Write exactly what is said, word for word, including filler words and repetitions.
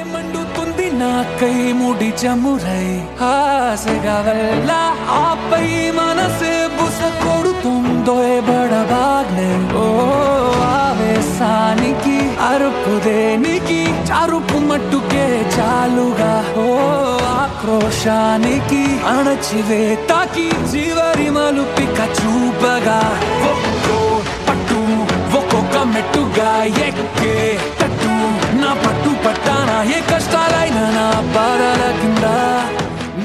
మండుతుంది నాకై ముడి చమురై ఆశగా వెళ్ళ ఆపై మనసే బుస కొడుతుందో బడబాగ్నే ఓ ఆవేశానికి అరుపు దేనికి చారుపు మట్టుకే చాలుగా ఓ ఆక్రోశానికి అణచివేతకి చివరి మలుపిక చూపగా ఒక్కో పట్టు ఒక్కొక్క మెట్టుగా ఎక్కే తట్టు నా పట్టు పట్టానా ఏ కష్టాలైనా నా పర